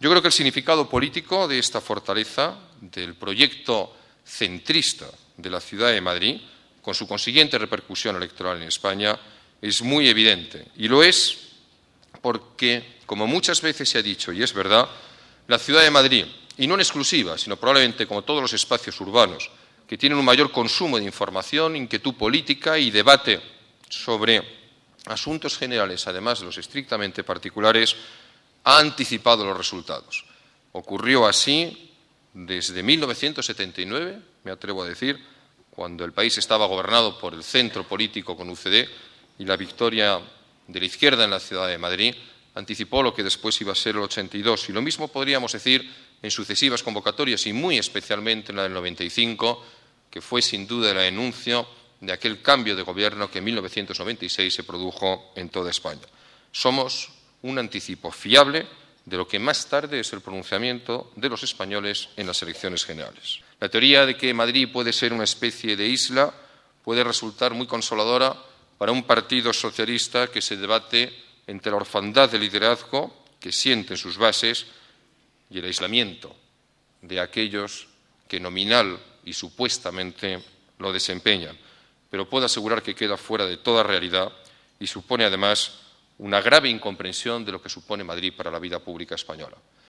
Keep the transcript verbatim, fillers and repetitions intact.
Yo creo que el significado político de esta fortaleza, del proyecto centrista de la ciudad de Madrid, con su consiguiente repercusión electoral en España, es muy evidente. Y lo es porque, como muchas veces se ha dicho, y es verdad, la ciudad de Madrid, y no en exclusiva, sino probablemente como todos los espacios urbanos, que tienen un mayor consumo de información, inquietud política y debate sobre asuntos generales, además de los estrictamente particulares, ha anticipado los resultados. Ocurrió así desde mil novecientos setenta y nueve, me atrevo a decir, cuando el país estaba gobernado por el centro político con U C D y la victoria de la izquierda en la ciudad de Madrid anticipó lo que después iba a ser el ochenta y dos. Y lo mismo podríamos decir en sucesivas convocatorias y muy especialmente en la del noventa y cinco, que fue sin duda el anuncio de aquel cambio de gobierno que en mil novecientos noventa y seis se produjo en toda España. Somos un anticipo fiable de lo que más tarde es el pronunciamiento de los españoles en las elecciones generales. La teoría de que Madrid puede ser una especie de isla puede resultar muy consoladora para un partido socialista que se debate entre la orfandad del liderazgo que siente en sus bases y el aislamiento de aquellos que nominal y supuestamente lo desempeñan. Pero puedo asegurar que queda fuera de toda realidad y supone además una grave incomprensión de lo que supone Madrid para la vida pública española.